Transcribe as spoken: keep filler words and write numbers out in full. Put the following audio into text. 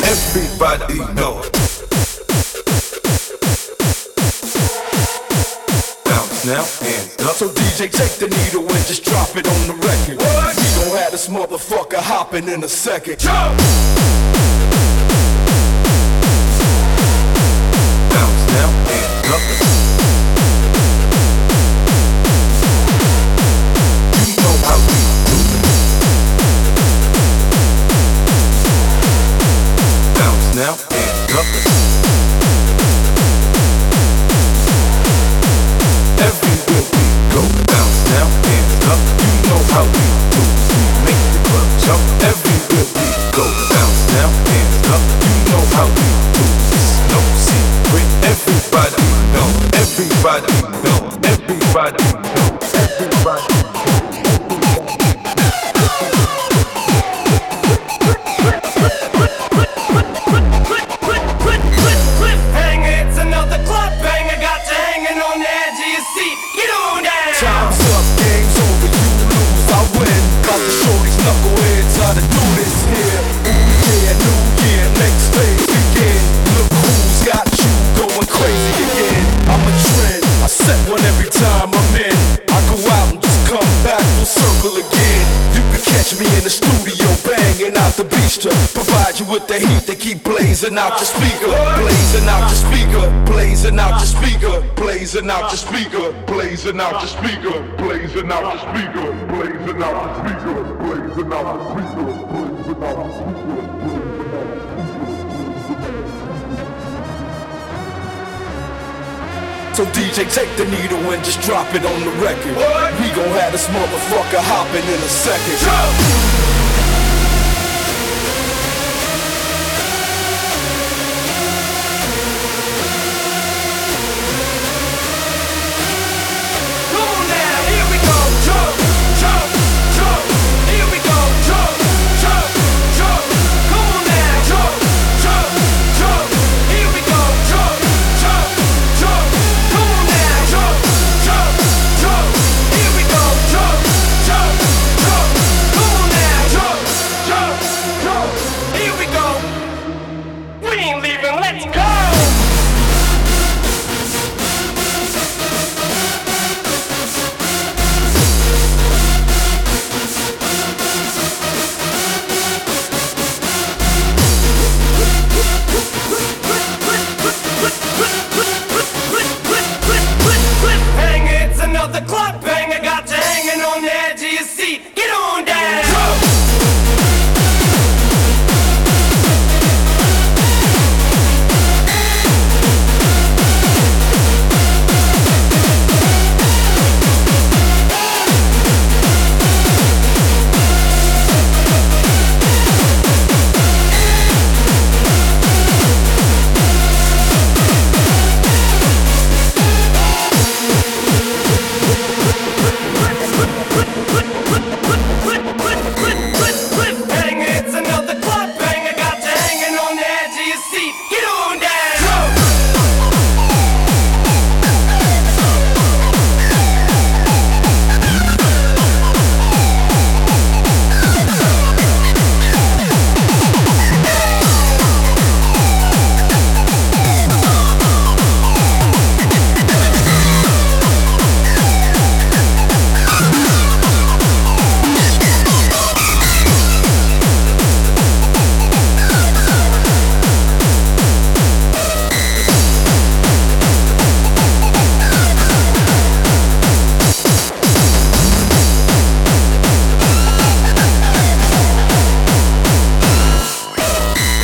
Everybody know it. Bounce now, hands up. So D J, take the needle and just drop it on the record. What? We gon' have this motherfucker hopping in a second. Jump! Bounce now, hands up. You know how we do it. Bounce now, hands up. Everywhere we go, bounce now, hands up. You know how we do it. We make the club jump. Everywhere we go, bounce now, hands up. You know how we do it. It's no secret. Everybody know. Everybody know. Everybody know. Everybody know. Provide you with the heat, they keep blazing out your speaker, blazing out your speaker, blazing out your speaker, blazing out your speaker, blazing out your speaker, blazing out your speaker, blazing out your speaker, blazing out your speaker, blazing out your speaker. So D J, take the needle and just drop it on the record. What? We gon' have this motherfucker hopping in a second. Jump! Let's go!